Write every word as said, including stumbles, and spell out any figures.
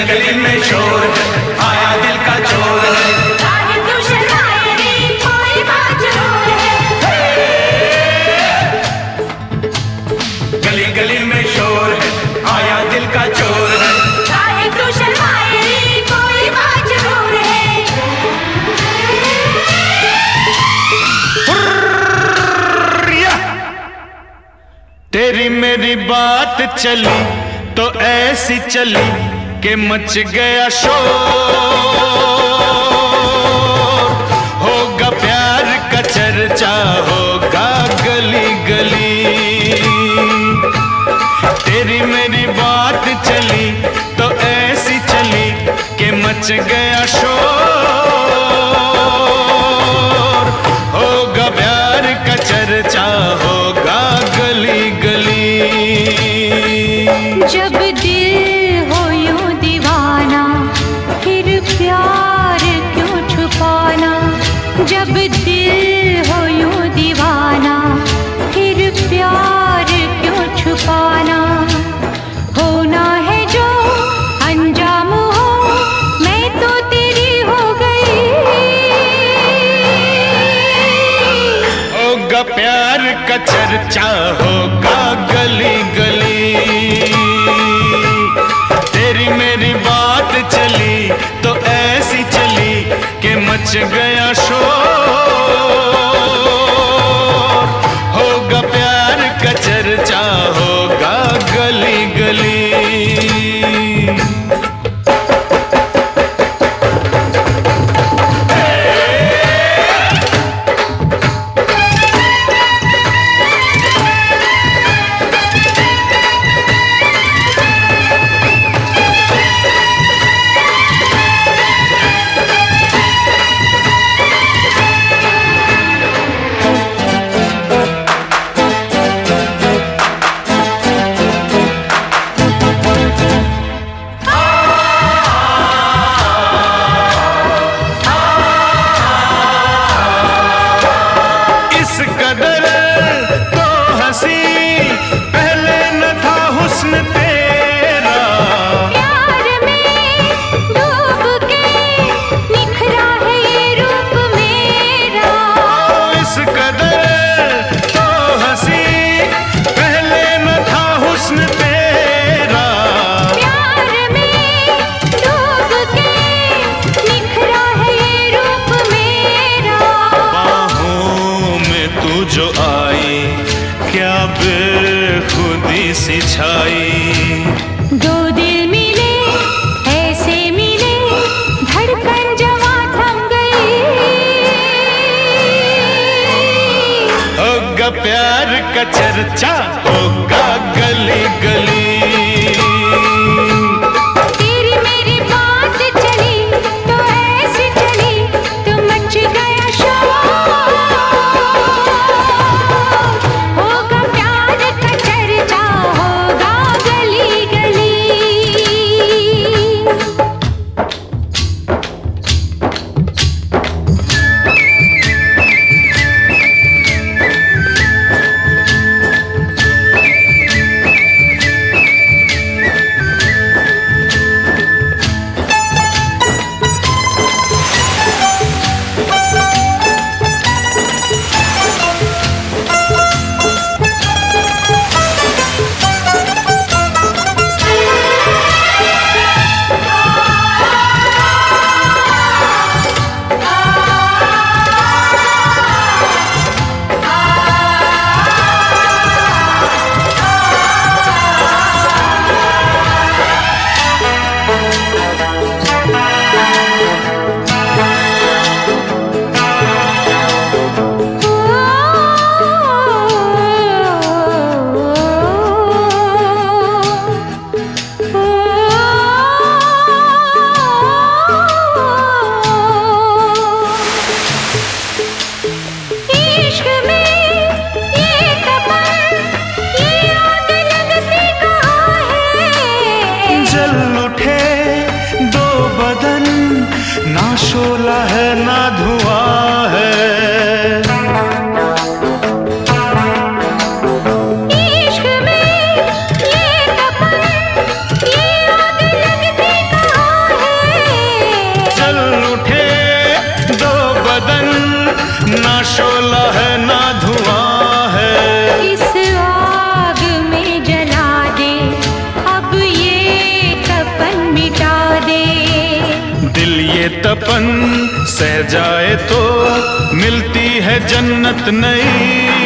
गली में शोर है, आया दिल का चोर है। काहे तू शर्माए रे, कोई बात जरूर है। गली गली में शोर है, आया दिल का चोर है। काहे तू शर्माए रे, कोई बात जरूर है। हुर्रिया! तेरी मेरी बात चली तो ऐसी चली कि मच गया शोर। होगा प्यार का चर्चा, होगा गली गली। तेरी मेरी बात चली तो ऐसी चली कि मच गया शोर। होगा प्यार का चर्चा, होगा गली गली। जब दिल हो यूं दीवाना, फिर प्यार क्यों छुपाना। जब दिल हो यूं दीवाना, फिर प्यार क्यों छुपाना। होना है जो अंजाम हो, मैं तो तेरी हो गई। होगा प्यार का चर्चा, होगा गली गली। तेरी मेरी बात चली तो ऐसी चली कि मच गया शोर। होगा प्यार का चर्चा, होगा गली गली। जो आई क्या बेखुदी सी छाई। दो दिल मिले ऐसे मिले, धड़कन जवां थम गई। होगा प्यार का चर्चा, होगा गली गली। तेरी मेरी बात चली तो ऐसी चली, तो मच गया शोर। होगा प्यार का चर्चा, होगा गली गली। तपन सह जाए तो मिलती है जन्नत नई।